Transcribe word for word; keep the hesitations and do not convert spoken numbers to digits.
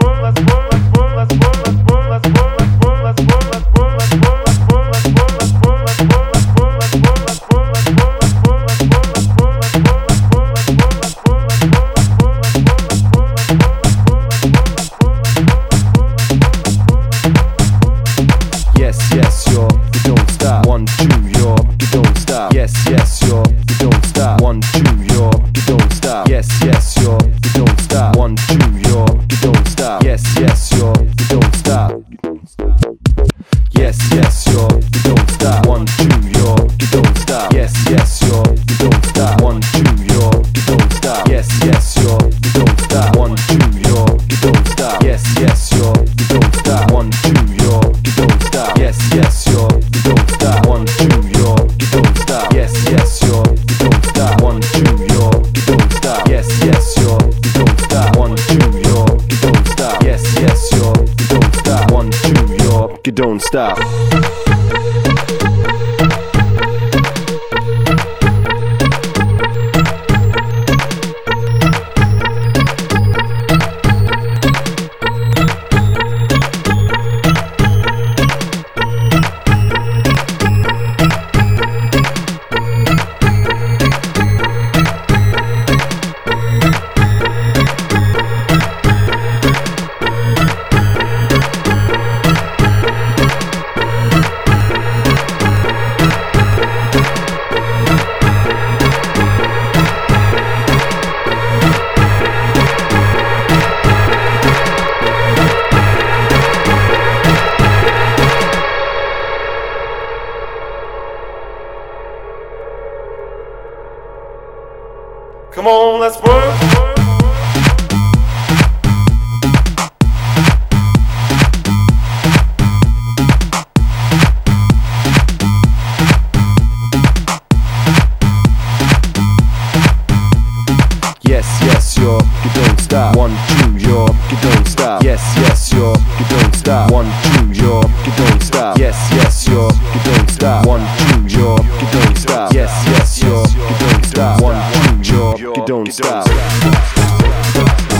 You don't stop. Come on, let's work. Yes, yes, yo, you don't stop. One, two, yo, you don't stop. Yes, yes, yo, you don't stop. One, two, yo, you don't stop. Yes, yes, yo, you don't stop. One, two, yo, you don't stop. Yes, yes, yo, you don't stop. One, two, yo, you don't stop.